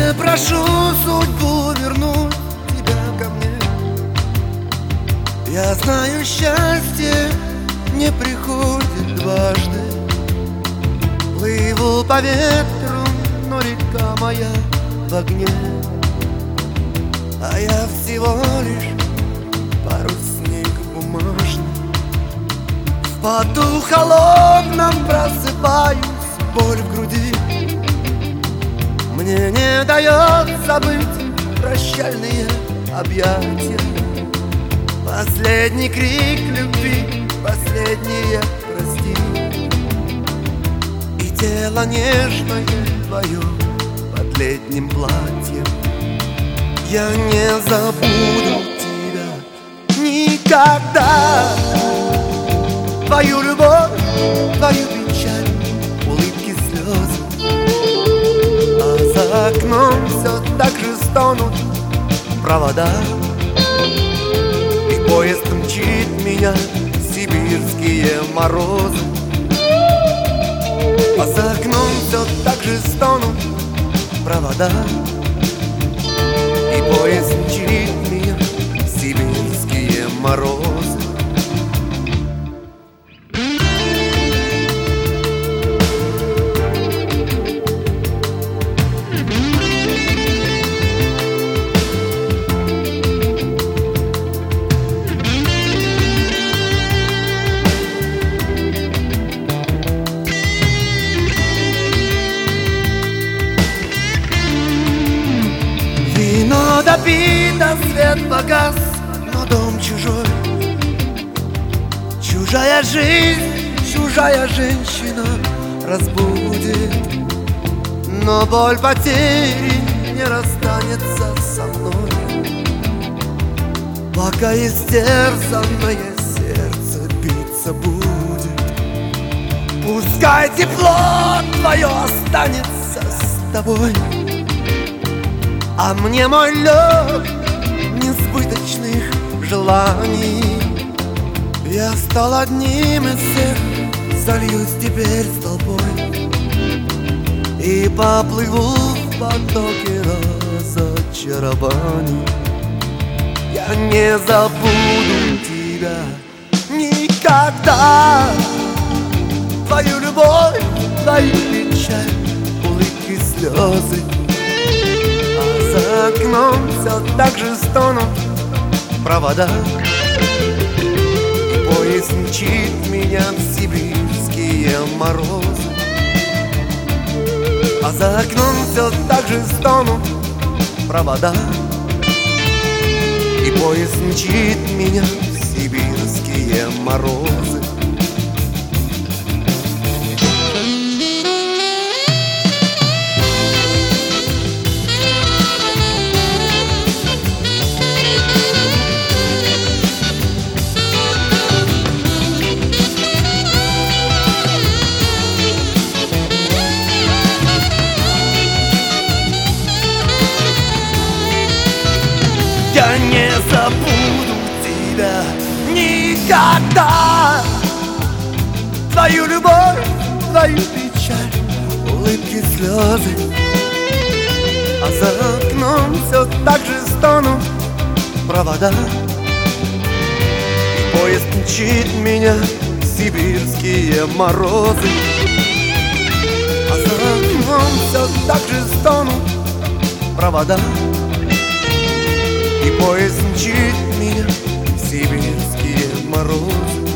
Не прошу судьбу вернуть тебя ко мне. Я знаю, счастье не приходит дважды. Плыву по ветру, но река моя в огне. А я всего лишь парусник бумажный. В поту холодном просыпаюсь, боль в груди. Мне не дает забыть прощальные объятия. Последний крик любви, последнее прости. И тело нежное твое под летним платьем. Я не забуду тебя никогда. Твою любовь, твою печаль, улыбки, слезы. А за окном все так же стонут провода. И поезд мчит меня в сибирские морозы. А за окном все так же стонут провода. И поезд мчит меня в сибирские морозы. Вино допито, свет погас, но дом чужой. Чужая жизнь, чужая женщина разбудит. Но боль потери не расстанется со мной, пока истерзанное сердце биться будет. Пускай тепло твое останется с тобой, а мне мой лед несбыточных желаний. Я стал одним из всех, сольюсь теперь с толпой и поплыву в потоке разочарований. Я не забуду тебя никогда. Твою любовь, твою печаль, улыбки, слезы. За окном все так же стонут провода. И поезд мчит меня в сибирские морозы. А за окном все так же стонут провода. И поезд мчит меня в сибирские морозы. Я не забуду тебя никогда. Твою любовь, твою печаль, улыбки, слезы. А за окном все так же стонут провода. И поезд мчит меня в сибирские морозы. А за окном все так же стонут провода. И поезд мчит меня в сибирские морозы.